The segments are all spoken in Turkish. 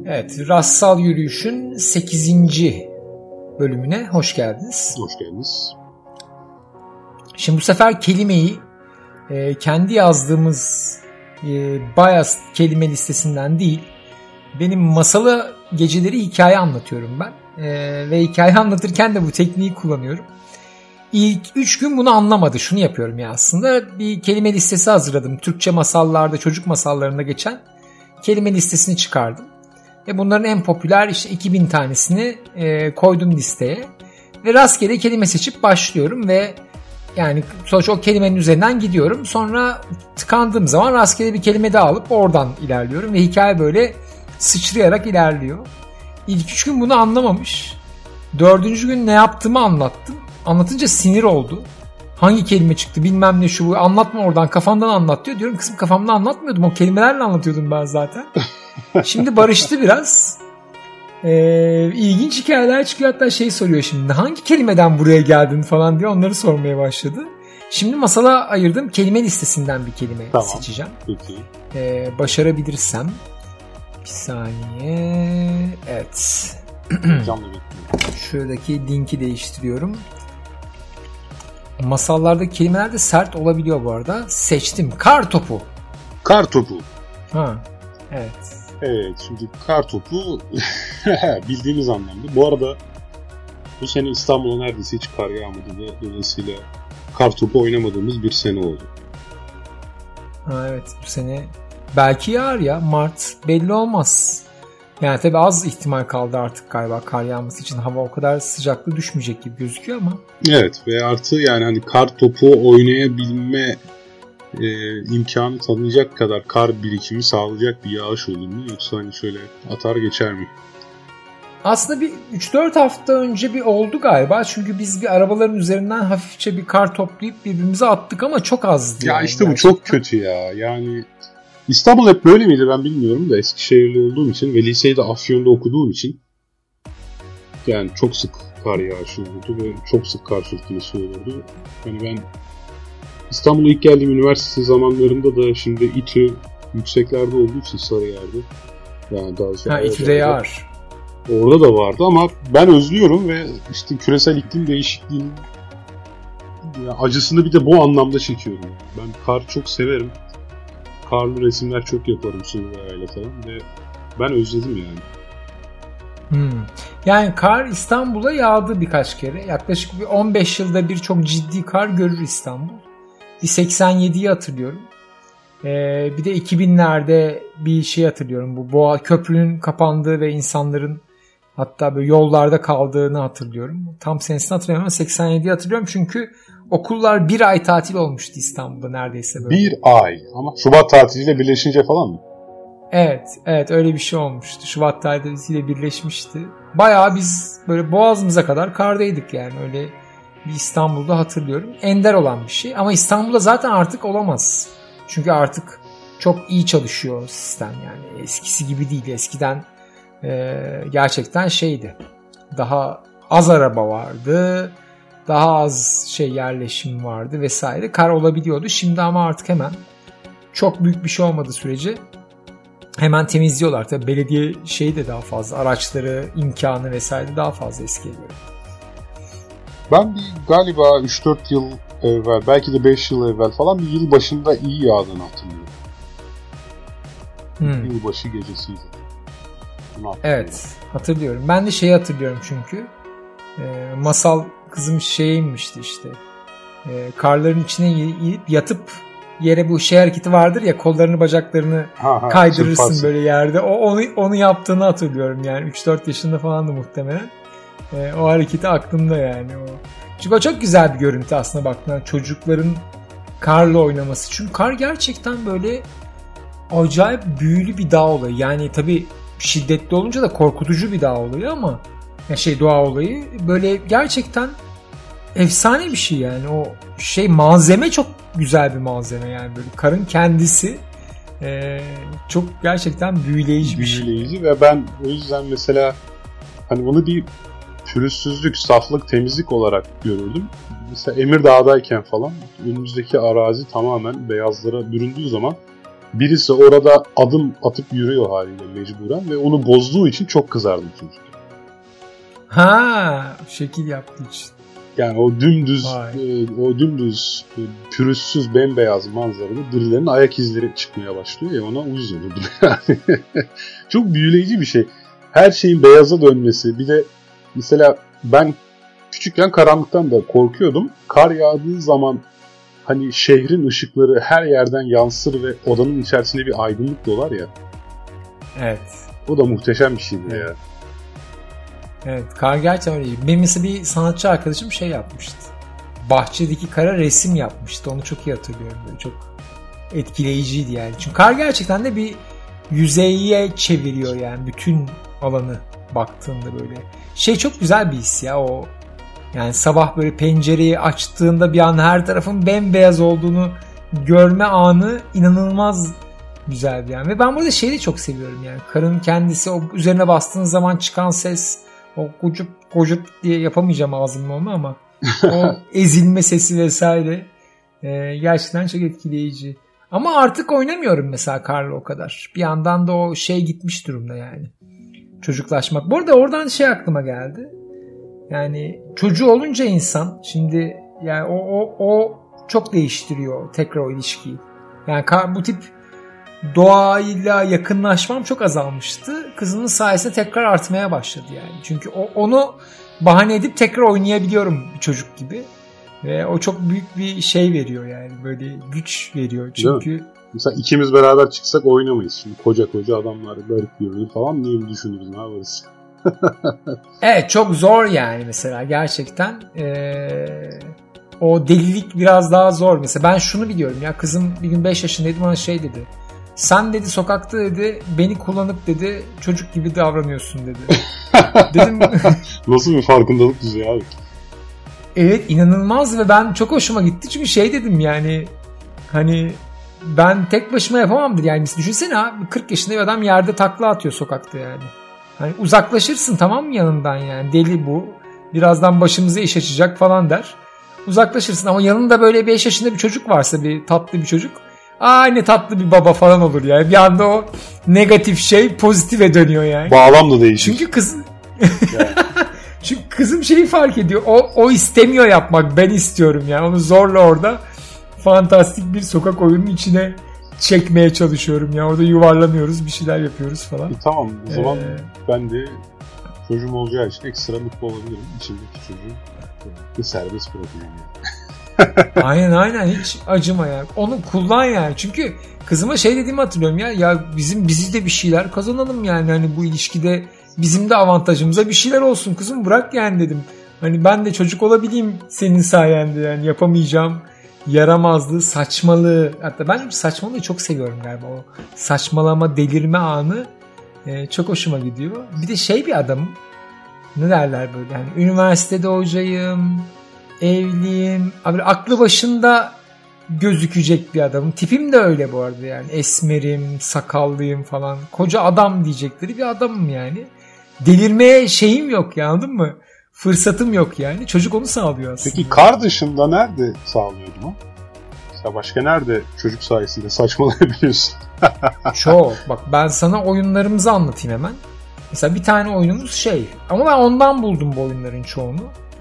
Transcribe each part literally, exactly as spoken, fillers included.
Evet, Rastsal Yürüyüş'ün sekizinci bölümüne hoş geldiniz. Hoş geldiniz. Şimdi bu sefer kelimeyi e, kendi yazdığımız e, Bias kelime listesinden değil, benim masalı geceleri hikaye anlatıyorum ben. E, ve hikaye anlatırken de bu tekniği kullanıyorum. İlk üç gün bunu anlamadı. Şunu yapıyorum ya aslında. Bir kelime listesi hazırladım. Türkçe masallarda, çocuk masallarında geçen kelime listesini çıkardım. Ve bunların en popüler işte iki bin tanesini e, koydum listeye. Ve rastgele kelime seçip başlıyorum ve yani sonuçta o kelimenin üzerinden gidiyorum. Sonra tıkandığım zaman rastgele bir kelime daha alıp oradan ilerliyorum. Ve hikaye böyle sıçrayarak ilerliyor. İlk üç gün bunu anlamamış. Dördüncü gün ne yaptığımı anlattım. Anlatınca sinir oldu. Hangi kelime çıktı bilmem ne şu, anlatma oradan, kafandan anlat diyor. Diyorum kızım kafamdan anlatmıyordum, o kelimelerle anlatıyordum ben zaten. Şimdi barıştı biraz. Ee, ilginç hikayeler çıkıyor, hatta şey soruyor şimdi, hangi kelimeden buraya geldin falan diye onları sormaya başladı. Şimdi masala ayırdığım kelime listesinden bir kelime tamam. seçeceğim. Peki. Ee, başarabilirsem. Bir saniye. Evet. Şuradaki linki değiştiriyorum. Masallarda kelimeler de sert olabiliyor bu arada. Seçtim. Kar topu. Kar topu. Ha. Evet. Evet. Şimdi kar topu bildiğimiz anlamda. Bu arada bu sene İstanbul'a neredeyse hiç kar yağmadı ve dolayısıyla kar topu oynamadığımız bir sene oldu. Ha, evet. Bu sene belki yağar ya. Mart belli olmaz. Yani tabii az ihtimal kaldı artık galiba kar yağması için. Hava o kadar sıcaklığı düşmeyecek gibi gözüküyor ama. Evet ve artı yani hani kar topu oynayabilme e, imkanı tanıyacak kadar kar birikimi sağlayacak bir yağış olur mu? Yoksa hani şöyle atar geçer mi? Aslında bir üç dört hafta önce bir oldu galiba. Çünkü biz bir arabaların üzerinden hafifçe bir kar toplayıp birbirimize attık ama çok azdı. Ya yani işte gerçekten. Bu çok kötü ya. Yani İstanbul hep böyle miydi ben bilmiyorum da Eskişehirli olduğum için ve liseyi de Afyon'da okuduğum için yani çok sık kar yağışı olurdu ve çok sık kar fırtınası olurdu. Yani ben İstanbul'a ilk geldiğim üniversite zamanlarında da şimdi İTÜ yükseklerde olduğu için Sarıyer'de yani daha sonra ha, İTÜ'de yağar. Orada da vardı ama ben özlüyorum ve işte küresel iklim değişikliğinin acısını bir de bu anlamda çekiyorum. Ben kar çok severim. Karlı resimler çok yaparım Suluvera'yla falan ve ben özledim yani. Hmm. Yani kar İstanbul'a yağdı birkaç kere. Yaklaşık bir on beş yılda bir çok ciddi kar görür İstanbul. Bir seksen yediyi hatırlıyorum. Ee, bir de iki binlerde bir şey hatırlıyorum. Bu Boğa Köprünün kapandığı ve insanların hatta böyle yollarda kaldığını hatırlıyorum. Tam senesini hatırlamıyorum ama seksen yediyi hatırlıyorum çünkü okullar bir ay tatil olmuştu İstanbul'da neredeyse böyle. Bir ay ama Şubat tatiliyle birleşince falan mı? Evet, evet öyle bir şey olmuştu. Şubat tatiliyle birleşmişti. Bayağı biz böyle boğazımıza kadar kardaydık yani öyle bir İstanbul'da hatırlıyorum. Ender olan bir şey ama İstanbul'da zaten artık olamaz. Çünkü artık çok iyi çalışıyor sistem yani eskisi gibi değil. Eskiden e, gerçekten şeydi. Daha az araba vardı. Daha az şey yerleşim vardı vesaire. Kar olabiliyordu. Şimdi ama artık hemen çok büyük bir şey olmadığı sürece hemen temizliyorlar. Tabii belediye şeyi de daha fazla. Araçları, imkanı vesaire daha fazla eskiye göre. Ben bir galiba üç dört yıl evvel belki de beş yıl evvel falan bir yıl başında iyi yağdığını hatırlıyorum. Hmm. Yılbaşı gecesiydi. Evet hatırlıyorum. Ben de şeyi hatırlıyorum çünkü. E, masal kızım şeye inmişti işte. E, karların içine yiyip yatıp yere bu şey hareketi vardır ya kollarını bacaklarını ha, ha, kaydırırsın çırparsın. Böyle yerde. O onu onu yaptığını hatırlıyorum yani üç dört yaşında falandı muhtemelen. E, o hareketi aklımda yani o. Çünkü o çok güzel bir görüntü aslında baktığında çocukların karla oynaması. Çünkü kar gerçekten böyle acayip büyülü bir dağ olayı. Yani tabii şiddetli olunca da korkutucu bir dağ olayı ama ya şey doğa olayı böyle gerçekten efsane bir şey yani o şey malzeme çok güzel bir malzeme yani böyle karın kendisi e, çok gerçekten büyüleyici bir şey. Büyüleyici ve ben o yüzden mesela hani bunu bir pürüzsüzlük, saflık, temizlik olarak görürdüm. Mesela Emirdağ'dayken falan önümüzdeki arazi tamamen beyazlara büründüğü zaman birisi orada adım atıp yürüyor haliyle mecburen ve onu bozduğu için çok kızardım çocuk. Ha, şekil yaptığı için. Yani o dümdüz e, o dümdüz e, pürüzsüz bembeyaz manzarada birilerinin ayak izleri çıkmaya başlıyor ya, ona uyuz olurdum yani. Çok büyüleyici bir şey. Her şeyin beyaza dönmesi. Bir de mesela ben küçükken karanlıktan da korkuyordum. Kar yağdığı zaman hani şehrin ışıkları her yerden yansır ve odanın içerisinde bir aydınlık dolar ya. Evet. O da muhteşem bir şeydi evet. ya. Evet, kar gerçekten öyle. Benim mesela bir sanatçı arkadaşım şey yapmıştı. Bahçedeki kara resim yapmıştı. Onu çok iyi hatırlıyorum. Böyle çok etkileyiciydi yani. Çünkü kar gerçekten de bir yüzeye çeviriyor yani bütün alanı baktığında böyle. Şey çok güzel bir his ya o. Yani sabah böyle pencereyi açtığında bir an her tarafın bembeyaz olduğunu görme anı inanılmaz güzel yani. Ve ben burada şeyi de çok seviyorum yani. Karın kendisi, o üzerine bastığın zaman çıkan ses, o kocup kocup diye yapamayacağım ağzımla onu ama o ezilme sesi vesaire e, gerçekten çok etkileyici. Ama artık oynamıyorum mesela karla o kadar. Bir yandan da o şey gitmiş durumda yani. Çocuklaşmak. Bu arada oradan şey aklıma geldi. Yani çocuğu olunca insan şimdi yani o o o çok değiştiriyor tekrar o ilişkiyi. Yani bu tip doğayla yakınlaşmam çok azalmıştı. Kızımın sayesinde tekrar artmaya başladı yani. Çünkü o, onu bahane edip tekrar oynayabiliyorum bir çocuk gibi. Ve o çok büyük bir şey veriyor yani. Böyle güç veriyor. Çünkü mesela ikimiz beraber çıksak oynamayız. Şimdi koca koca adamlar garip görünür falan diye mi düşünürüz, ne yaparız? Evet, çok zor yani mesela gerçekten. Ee, o delilik biraz daha zor. Mesela ben şunu biliyorum ya, kızım bir gün beş yaşındaydı, bana şey dedi. Sen dedi sokakta dedi beni kullanıp dedi çocuk gibi davranıyorsun dedi. Dedim nasıl bir farkındalık düzeyi abi? Evet, inanılmaz ve ben çok hoşuma gitti çünkü şey dedim yani hani ben tek başıma yapamamdır yani. Düşünsene abi, kırk yaşında bir adam yerde takla atıyor sokakta yani. Hani uzaklaşırsın tamam mı yanından yani, deli bu. Birazdan başımıza iş açacak falan der. Uzaklaşırsın ama yanında böyle beş yaşında bir çocuk varsa, bir tatlı bir çocuk. Aa ne tatlı bir baba falan olur yani. Bir anda o negatif şey pozitife dönüyor yani. Bağlam da değişir. Çünkü kız çünkü kızım şeyi fark ediyor. O o istemiyor yapmak. Ben istiyorum yani. Onu zorla orada fantastik bir sokak oyunun içine çekmeye çalışıyorum ya. Orada yuvarlanıyoruz, bir şeyler yapıyoruz falan. E, tamam. O zaman ee... ben de çocuğum olacağı için ekstra mutlu olabilirim. İçimdeki çocuğu bir serbest bırakacağım yani. Aynen aynen, hiç acıma ya. Onu kullan yani. Çünkü kızıma şey dediğimi hatırlıyorum ya. Ya bizim bizi de bir şeyler kazanalım yani. Hani bu ilişkide bizim de avantajımıza bir şeyler olsun kızım, bırak yani dedim. Hani ben de çocuk olabileyim senin sayende yani. Yapamayacağım yaramazlığı, saçmalığı. Hatta ben saçmalığı çok seviyorum galiba. O saçmalama, delirme anı e, çok hoşuma gidiyor. Bir de şey bir adamım. Ne derler böyle yani, üniversitede hocayım, evliyim. Abi aklı başında gözükecek bir adamım. Tipim de öyle bu arada yani. Esmerim, sakallıyım falan. Koca adam diyecekleri bir adamım yani. Delirmeye şeyim yok ya, anladın mı? Fırsatım yok yani. Çocuk onu sağlıyor aslında. Peki kar dışında nerede sağlıyordun o? Mesela başka nerede çocuk sayesinde saçmalayabiliyorsun? Çok. Bak ben sana oyunlarımızı anlatayım hemen. Mesela bir tane oyunumuz şey. Ama ben ondan buldum bu oyunların çoğunu.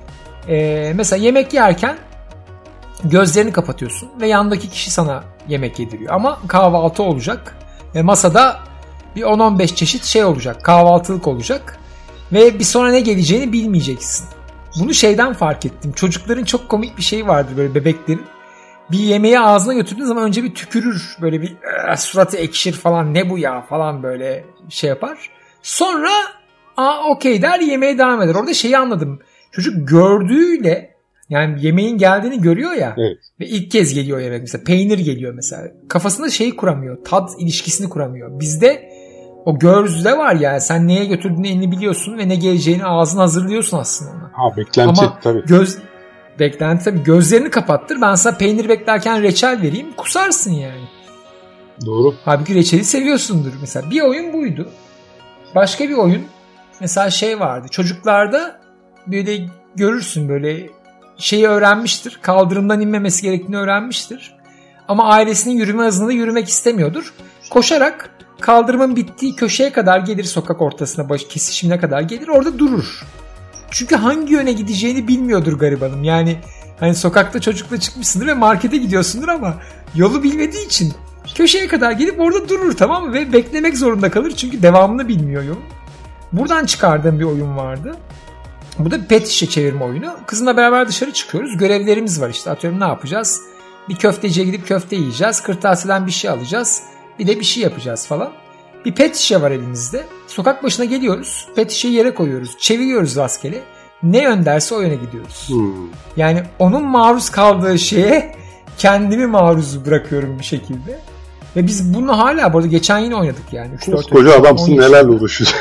Ee, mesela yemek yerken gözlerini kapatıyorsun ve yandaki kişi sana yemek yediriyor. Ama kahvaltı olacak. Ve masada bir on on beş çeşit şey olacak. Kahvaltılık olacak. Ve bir sonra ne geleceğini bilmeyeceksin. Bunu şeyden fark ettim. Çocukların çok komik bir şeyi vardır böyle, bebeklerin. Bir yemeği ağzına götürdüğün zaman önce bir tükürür. Böyle bir suratı ekşir falan, ne bu ya falan böyle şey yapar. Sonra aa okey der, yemeğe devam eder. Orada şeyi anladım. Çocuk gördüğüyle yani yemeğin geldiğini görüyor ya. Evet. Ve ilk kez geliyor yemek, mesela peynir geliyor mesela. Kafasında şeyi kuramıyor. Tat ilişkisini kuramıyor. Bizde o gözde var ya, sen neye götürdüğünü elini biliyorsun ve ne geleceğini ağzını hazırlıyorsun aslında ona. Ha beklenti ama tabii. Göz, beklenti tabii. Gözlerini kapattır. Ben sana peynir beklerken reçel vereyim. Kusarsın yani. Doğru. Halbuki reçeli seviyorsundur. Mesela bir oyun buydu. Başka bir oyun mesela şey vardı. Çocuklarda böyle görürsün, böyle şeyi öğrenmiştir. Kaldırımdan inmemesi gerektiğini öğrenmiştir. ama ailesinin yürüme hızında yürümek istemiyordur. Koşarak kaldırımın bittiği köşeye kadar gelir, sokak ortasına, baş kesişimine kadar gelir, orada durur. Çünkü hangi yöne gideceğini bilmiyordur garibanım. Yani hani sokakta çocukla çıkmışsındır ve markete gidiyorsundur ama yolu bilmediği için köşeye kadar gelip orada durur, tamam mı? Ve beklemek zorunda kalır çünkü devamını bilmiyor yolun. Buradan çıkardığım bir oyun vardı. Bu da pet şişe çevirme oyunu. Kızımla beraber dışarı çıkıyoruz. Görevlerimiz var işte. Atıyorum ne yapacağız? Bir köfteciye gidip köfte yiyeceğiz. Kırtasiyeden bir şey alacağız. Bir de bir şey yapacağız falan. Bir pet şişe var elimizde. Sokak başına geliyoruz. Pet şişeyi yere koyuyoruz. Çeviriyoruz rastgele. Ne yön derse o yöne gidiyoruz. Hmm. Yani onun maruz kaldığı şeye kendimi maruz bırakıyorum bir şekilde. Ve biz bunu hala bu arada geçen yine oynadık yani. Koca adamsın, nelerle uğraşıyorsun.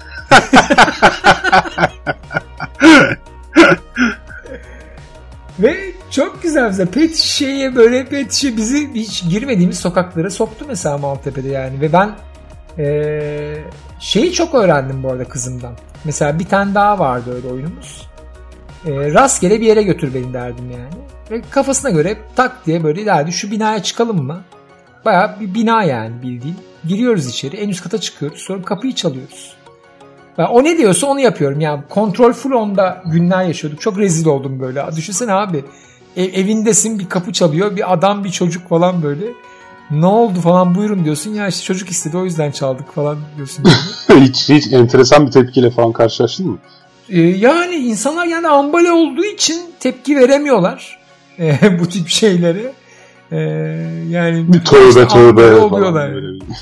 Ve çok güzel mesela pet şişeye böyle pet şişe bizi hiç girmediğimiz sokaklara soktu mesela Maltepe'de yani. Ve ben ee, şeyi çok öğrendim bu arada kızımdan. Mesela bir tane daha vardı öyle oyunumuz. E, rastgele bir yere götür beni derdim yani. Ve kafasına göre tak diye böyle derdi, şu binaya çıkalım mı? Bayağı bir bina yani bildiğin. Giriyoruz içeri, en üst kata çıkıyoruz, sonra kapıyı çalıyoruz. Ben o ne diyorsa onu yapıyorum yani. Kontrol full onda günler yaşıyorduk. Çok rezil oldum böyle. Düşünsene abi, ev, evindesin, bir kapı çalıyor, bir adam bir çocuk falan böyle. Ne oldu falan, buyurun diyorsun. Ya işte çocuk istedi o yüzden çaldık falan diyorsun. hiç, hiç enteresan bir tepkiyle falan karşılaştın mı? Ee, yani insanlar yani ambale olduğu için tepki veremiyorlar. Ee, bu tip şeylere. Ee, yani bir tövbe işte tövbe oluyorlar.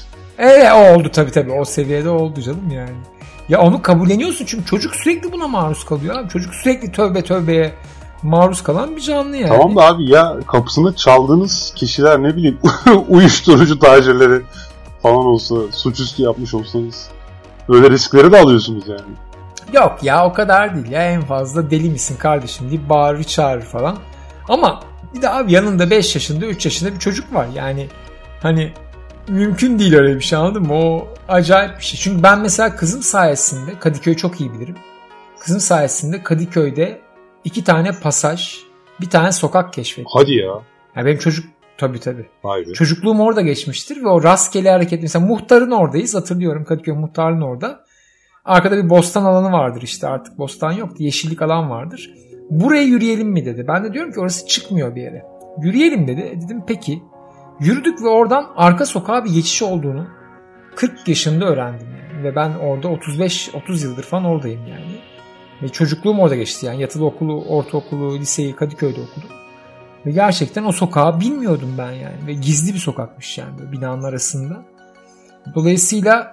Evet, o oldu tabii tabii. O seviyede oldu canım yani. Ya onu kabulleniyorsun çünkü çocuk sürekli buna maruz kalıyor abi. Çocuk sürekli tövbe tövbeye maruz kalan bir canlı yani. Tamam da abi, ya kapısını çaldığınız kişiler ne bileyim uyuşturucu tacirleri falan olsa, suçüstü yapmış olsanız öyle riskleri de alıyorsunuz yani. Yok ya, o kadar değil ya, en fazla deli misin kardeşim diye bağırır çağırır falan. Ama bir de abi yanında beş yaşında üç yaşında bir çocuk var yani hani mümkün değil öyle bir şey, anladın mı? O acayip bir şey. Çünkü ben mesela kızım sayesinde Kadıköy'ü çok iyi bilirim. Kızım sayesinde Kadıköy'de iki tane pasaj, bir tane sokak keşfettim. Hadi ya. Yani benim çocuk tabii tabii. Hayır. Çocukluğum orada geçmiştir ve o rastgele hareket, mesela muhtarın oradayız, hatırlıyorum, Kadıköy muhtarının orada. Arkada bir bostan alanı vardır işte, artık bostan yok, yeşillik alan vardır. Buraya yürüyelim mi dedi. Ben de diyorum ki orası çıkmıyor bir yere. Yürüyelim dedi. E dedim peki. Yürüdük ve oradan arka sokağa bir geçiş olduğunu kırk yaşında öğrendim yani. Ve ben orada otuz beş otuz yıldır falan oradayım yani. Ve çocukluğum orada geçti yani. Yatılı okulu, ortaokulu, liseyi Kadıköy'de okudum. Ve gerçekten o sokağı bilmiyordum ben yani. Ve gizli bir sokakmış yani böyle binanın arasında. Dolayısıyla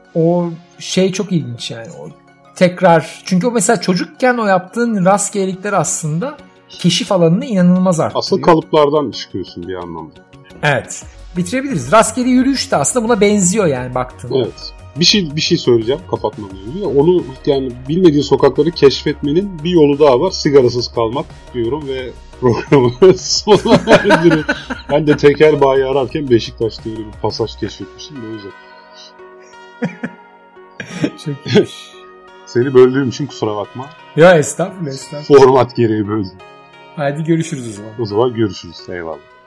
o şey çok ilginç yani. O tekrar, çünkü o mesela çocukken o yaptığın rastgelelikler aslında keşif alanını inanılmaz arttırıyor. Asıl kalıplardan çıkıyorsun bir anlamda. Evet. Bitirebiliriz. Rastgele yürüyüş de aslında buna benziyor yani baktığında. Evet. Bir şey bir şey söyleyeceğim kapatmadan önce. Onu yani bilmediğin sokakları keşfetmenin bir yolu daha var. Sigarasız kalmak diyorum ve programı sona erdiriyorum. Ben de tekel bayi ararken Beşiktaş'ta öyle bir pasaj keşfetmiştim de o yüzden. Çok iyiymiş. Seni böldüğüm için kusura bakma. Ya estağfurullah estağfurullah. Format gereği böldüm. Hadi görüşürüz o zaman. O zaman görüşürüz. Eyvallah.